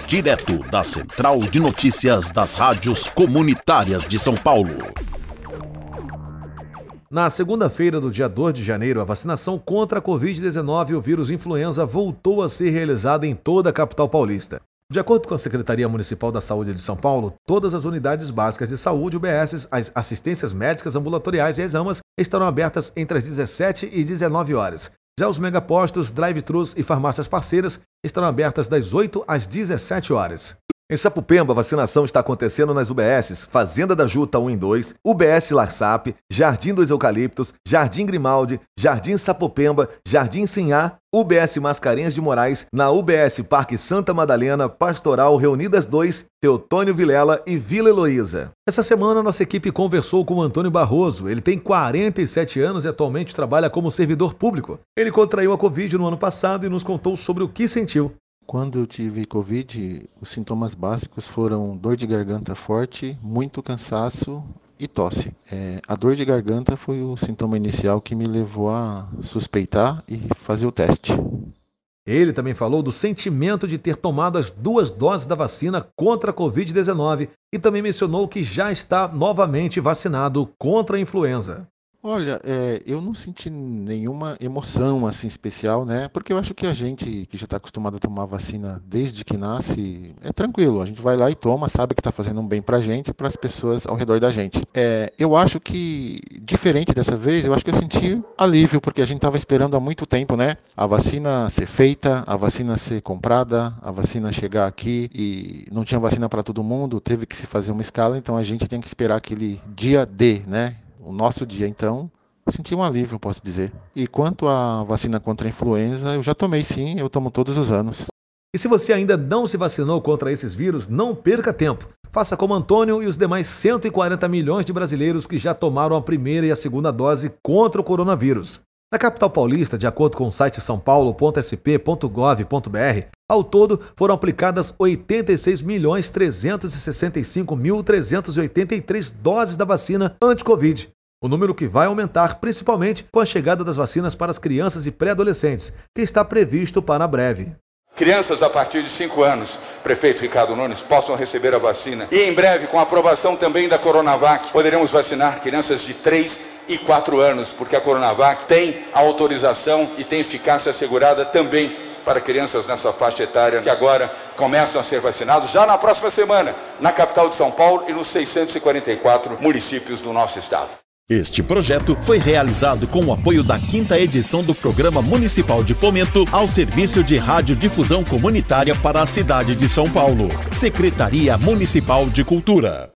direto da Central de Notícias das Rádios Comunitárias de São Paulo. Na segunda-feira do dia 2 de janeiro, a vacinação contra a Covid-19 e o vírus influenza voltou a ser realizada em toda a capital paulista. De acordo com a Secretaria Municipal da Saúde de São Paulo, todas as unidades básicas de saúde, UBSs, as assistências médicas ambulatoriais e as AMAs estarão abertas entre as 17 e 19 horas. Já os megapostos, drive-thrus e farmácias parceiras estarão abertas das 8 às 17 horas. Em Sapopemba, a vacinação está acontecendo nas UBSs Fazenda da Juta 1 e 2, UBS Larsap, Jardim dos Eucaliptos, Jardim Grimaldi, Jardim Sapopemba, Jardim Sinhá, UBS Mascarenhas de Moraes, na UBS Parque Santa Madalena, Pastoral Reunidas 2, Teotônio Vilela e Vila Heloísa. Essa semana, nossa equipe conversou com o Antônio Barroso. Ele tem 47 anos e atualmente trabalha como servidor público. Ele contraiu a Covid no ano passado e nos contou sobre o que sentiu. Quando eu tive Covid, os sintomas básicos foram dor de garganta forte, muito cansaço e tosse. A dor de garganta foi o sintoma inicial que me levou a suspeitar e fazer o teste. Ele também falou do sentimento de ter tomado as 2 doses da vacina contra a Covid-19 e também mencionou que já está novamente vacinado contra a influenza. Olha, eu não senti nenhuma emoção assim especial, né? Porque eu acho que a gente que já está acostumado a tomar vacina desde que nasce, é tranquilo. A gente vai lá e toma, sabe que está fazendo um bem pra gente e para as pessoas ao redor da gente. Eu acho que, diferente dessa vez, eu acho que eu senti alívio, porque a gente estava esperando há muito tempo, né? A vacina ser feita, a vacina ser comprada, a vacina chegar aqui e não tinha vacina para todo mundo, teve que se fazer uma escala, então a gente tem que esperar aquele dia D, né? O nosso dia, então, eu senti um alívio, posso dizer. E quanto à vacina contra a influenza, eu já tomei sim, eu tomo todos os anos. E se você ainda não se vacinou contra esses vírus, não perca tempo. Faça como Antônio e os demais 140 milhões de brasileiros que já tomaram a primeira e a segunda dose contra o coronavírus. Na capital paulista, de acordo com o site saopaulo.sp.gov.br, ao todo foram aplicadas 86.365.383 doses da vacina anti-Covid. O número que vai aumentar principalmente com a chegada das vacinas para as crianças e pré-adolescentes, que está previsto para breve. Crianças a partir de 5 anos, prefeito Ricardo Nunes, possam receber a vacina. E em breve, com a aprovação também da Coronavac, poderemos vacinar crianças de 3 e 4 anos, porque a Coronavac tem a autorização e tem eficácia assegurada também para crianças nessa faixa etária que agora começam a ser vacinados já na próxima semana, na capital de São Paulo e nos 644 municípios do nosso estado. Este projeto foi realizado com o apoio da 5ª edição do Programa Municipal de Fomento ao Serviço de Radiodifusão Comunitária para a cidade de São Paulo. Secretaria Municipal de Cultura.